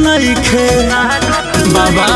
नइखे बाबा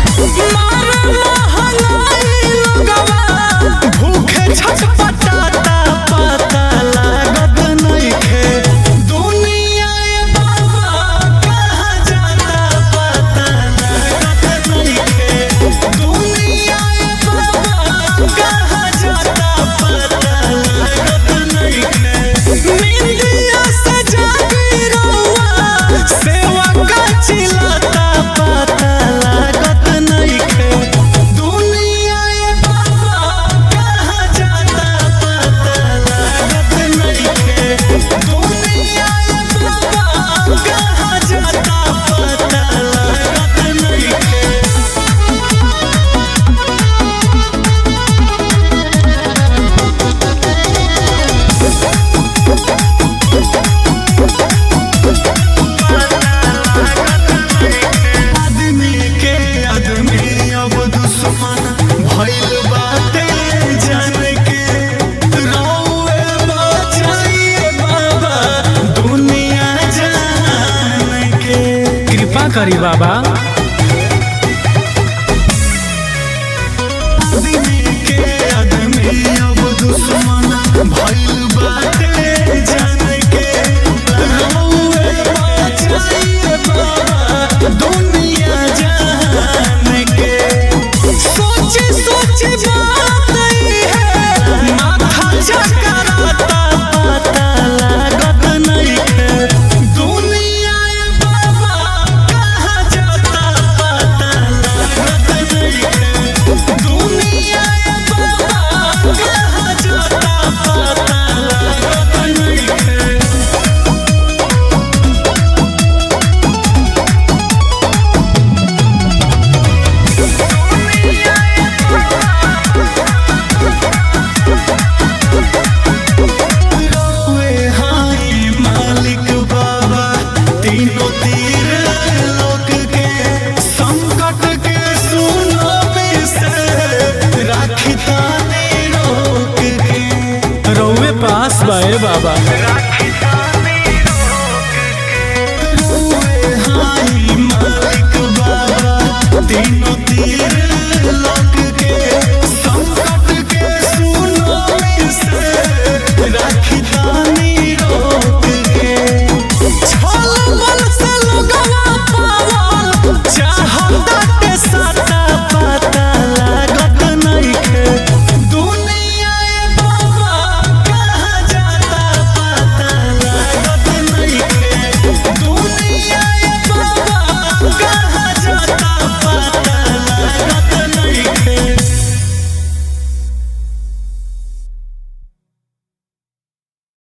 भूखे छटपटाता पता लागत नइखे दुनिया बाबा कहाँ जाता पता लागत नइखे दुनिया बाबा कहाँ जाता पता लागत नइखे निंदिया से जागी रहुआ सेवा का चिल्लाता पता लागत नइखे दुनिया बाबा कहाँ जाता पता लागत नइखे दुनिया बाबा कहाँ जाता पता लागत नइखे आदमी के आदमी अब दुश्मन भइल बाटे जान के रौए बचाइए बाबा दुनिया जान के कृपा करी बाबा आदमी के आदमी अब दुश्मन भइल